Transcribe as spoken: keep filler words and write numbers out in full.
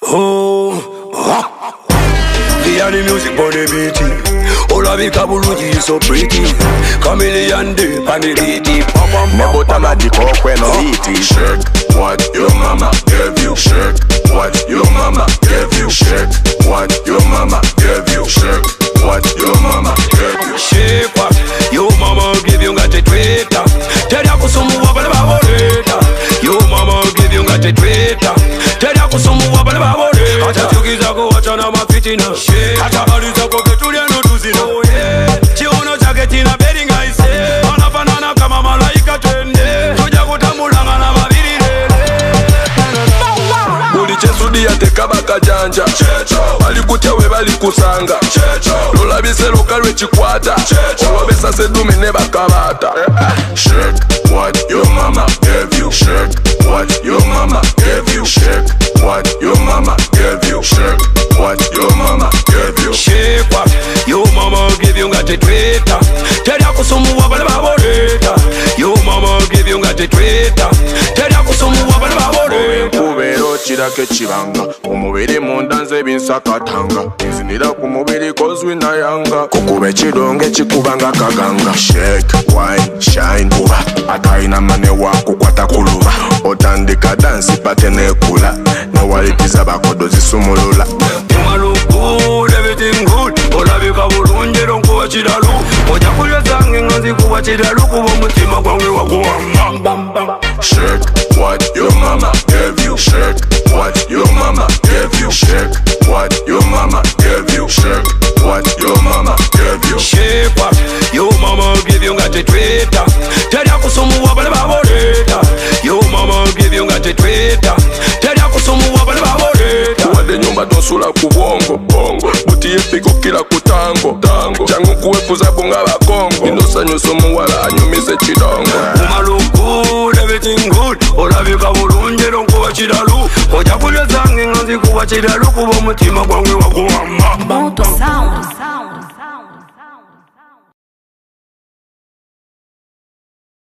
Oh, ah. Hear the music on the beat. Olavika bulungi is so pretty. Chameleon day on the beat. Nebota magic up when no beat. Shake what your mama gave you. Shake what your mama gave you. Shake what your mama gave you. Shake what your mama gave you. Shake what your mama give you. Got a Twitter. Tell ya kusumu wabale baboleta. Your mama give you. Got a Twitter. Tell ya kusumu wabale baboleta. Acha chukiza kuwacha na mafitina. Acha aliza kwa ketulia no tuzina. Chiono chake tina bedding I say. Anafanana kama malaika twende. Tuja kutambulanga na mabiri Buli chesudi yate kabaka janja. Balikutia we balikusanga. Lola biselo kalwe chikwata. Olobesa sedume ne bakabata. Shake what your mama gave you. Shake what your mama gave you. Shake what your mama gave you. Shake what your mama gave you. Shake what your mama give you. Got a Twitter. Tell ya kusumu wabale baboleta. Your mama give you. Got a Twitter. Tell ya kusumu wabale baboleta. Kubero chirake chibanga. Umubiri mundanze binsakatanga. Izinira kumubiri kozwi na yanga. Kukube chidonge chikubanga kaganga. Shake, wine, shine, kuba ataina mane wako kwata kuluba. Otandika dansi pate nekula. Na walipiza bakodo zisumulula. Good, everything good. Olavika bulungi lonkuwa chidalu. Oja kulya zange ngazi kuwa chidalu. Kuwa mutima kwange wakuwa bam bam. Shake what your mama gave you. Shake what your mama gave you. Shake what your mama gave you. Shake what your mama gave you. Shake what your mama give you. Got a Twitter. Tell ya kusumu wabale baboleta. Your mama give you. Got a Twitter. Tell ya kusumu wabale baboleta. Wade nyumba tosula kubongo bongo. Buti yepiko kila kutango tango. Changu kuwepuza bunga bakongo. Inosa nyuso muwala anyumise chidongo. Good, everything good. Olavika bulungi lonkuwa chidalu. Oja kulya zange ngazi kuwa chidalu. Kuwa mutima kwange wakuwa